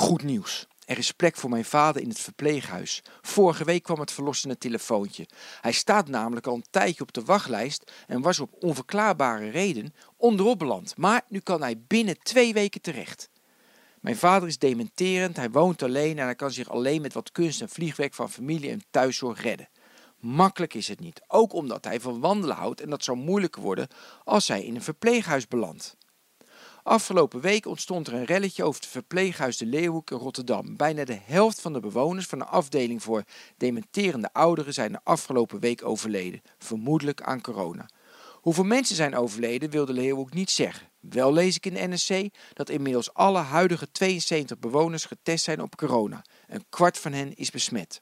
Goed nieuws. Er is plek voor mijn vader in het verpleeghuis. Vorige week kwam het verlossende telefoontje. Hij staat namelijk al een tijdje op de wachtlijst en was op onverklaarbare reden onderop beland. Maar nu kan hij binnen 2 weken terecht. Mijn vader is dementerend, hij woont alleen en hij kan zich alleen met wat kunst en vliegwerk van familie en thuiszorg redden. Makkelijk is het niet, ook omdat hij van wandelen houdt en dat zou moeilijker worden als hij in een verpleeghuis belandt. Afgelopen week ontstond er een relletje over het verpleeghuis De Leeuwenhoek in Rotterdam. Bijna de helft van de bewoners van de afdeling voor dementerende ouderen zijn de afgelopen week overleden, vermoedelijk aan corona. Hoeveel mensen zijn overleden wil De Leeuwenhoek niet zeggen. Wel lees ik in de NRC dat inmiddels alle huidige 72 bewoners getest zijn op corona. 1/4 van hen is besmet.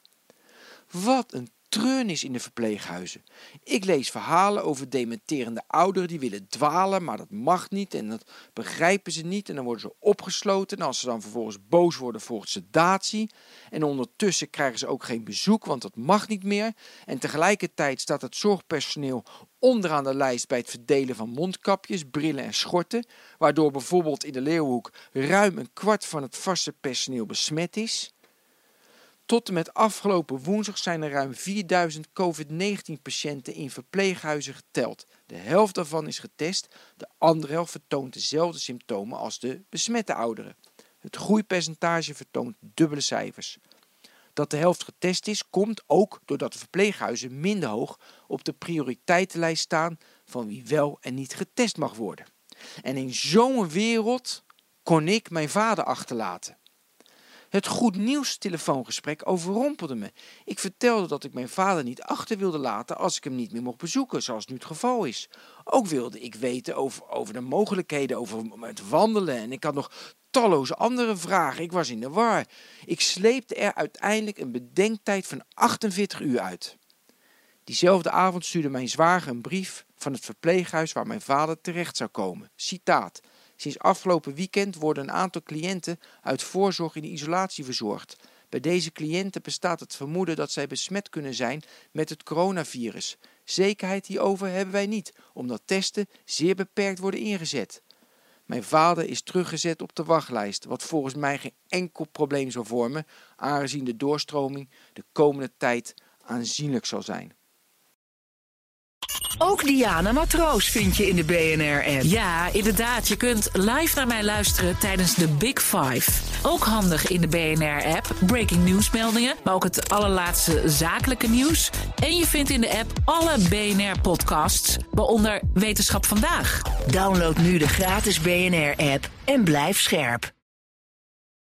Wat een treurnis in de verpleeghuizen. Ik lees verhalen over dementerende ouderen die willen dwalen, maar dat mag niet en dat begrijpen ze niet. En dan worden ze opgesloten en als ze dan vervolgens boos worden volgt sedatie. En ondertussen krijgen ze ook geen bezoek, want dat mag niet meer. En tegelijkertijd staat het zorgpersoneel onderaan de lijst bij het verdelen van mondkapjes, brillen en schorten, waardoor bijvoorbeeld in de Leeuwenhoek ruim 1/4 van het vaste personeel besmet is. Tot en met afgelopen woensdag zijn er ruim 4000 COVID-19-patiënten in verpleeghuizen geteld. De helft daarvan is getest, de andere helft vertoont dezelfde symptomen als de besmette ouderen. Het groeipercentage vertoont dubbele cijfers. Dat de helft getest is, komt ook doordat de verpleeghuizen minder hoog op de prioriteitenlijst staan van wie wel en niet getest mag worden. En in zo'n wereld kon ik mijn vader achterlaten. Het goed nieuws telefoongesprek overrompelde me. Ik vertelde dat ik mijn vader niet achter wilde laten als ik hem niet meer mocht bezoeken, zoals nu het geval is. Ook wilde ik weten over de mogelijkheden, over het wandelen en ik had nog talloze andere vragen. Ik was in de war. Ik sleepte er uiteindelijk een bedenktijd van 48 uur uit. Diezelfde avond stuurde mijn zwager een brief van het verpleeghuis waar mijn vader terecht zou komen. Citaat. Sinds afgelopen weekend worden een aantal cliënten uit voorzorg in de isolatie verzorgd. Bij deze cliënten bestaat het vermoeden dat zij besmet kunnen zijn met het coronavirus. Zekerheid hierover hebben wij niet, omdat testen zeer beperkt worden ingezet. Mijn vader is teruggezet op de wachtlijst, wat volgens mij geen enkel probleem zal vormen, aangezien de doorstroming de komende tijd aanzienlijk zal zijn. Ook Diana Matroos vind je in de BNR-app. Ja, inderdaad. Je kunt live naar mij luisteren tijdens de Big Five. Ook handig in de BNR-app. Breaking nieuwsmeldingen, maar ook het allerlaatste zakelijke nieuws. En je vindt in de app alle BNR-podcasts, waaronder Wetenschap Vandaag. Download nu de gratis BNR-app en blijf scherp.